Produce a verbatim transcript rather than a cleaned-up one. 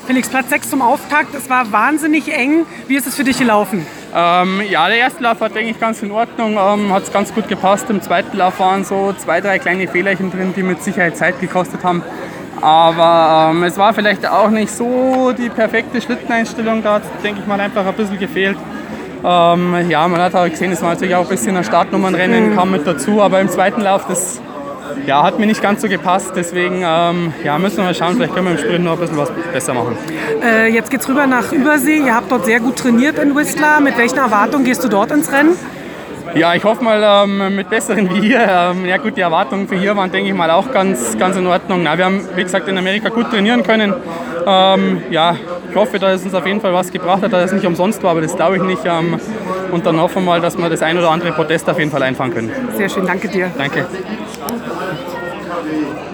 Felix, Platz sechs zum Auftakt. Es war wahnsinnig eng. Wie ist es für dich gelaufen? Ähm, ja, der erste Lauf war, denke ich, ganz in Ordnung. Ähm, hat es ganz gut gepasst. Im zweiten Lauf waren so zwei, drei kleine Fehlerchen drin, die mit Sicherheit Zeit gekostet haben. Aber ähm, es war vielleicht auch nicht so die perfekte Schlitteneinstellung. Da hat es, denke ich mal, einfach ein bisschen gefehlt. Ähm, ja, man hat auch gesehen, es war natürlich auch ein bisschen ein Startnummernrennen, kam mit dazu. Aber im zweiten Lauf, das ja, hat mir nicht ganz so gepasst. Deswegen ähm, ja, müssen wir mal schauen, vielleicht können wir im Sprint noch ein bisschen was besser machen. Äh, jetzt geht's rüber nach Übersee. Ihr habt dort sehr gut trainiert in Whistler. Mit welchen Erwartungen gehst du dort ins Rennen? Ja, ich hoffe mal ähm, mit besseren wie hier. Ähm, ja gut, die Erwartungen für hier waren, denke ich mal, auch ganz, ganz in Ordnung. Na, wir haben, wie gesagt, in Amerika gut trainieren können. Ähm, ja, ich hoffe, dass es uns auf jeden Fall was gebracht hat, dass es nicht umsonst war, aber das glaube ich nicht. Ähm, und dann hoffen wir mal, dass wir das ein oder andere Podest auf jeden Fall einfahren können. Sehr schön, danke dir. Danke.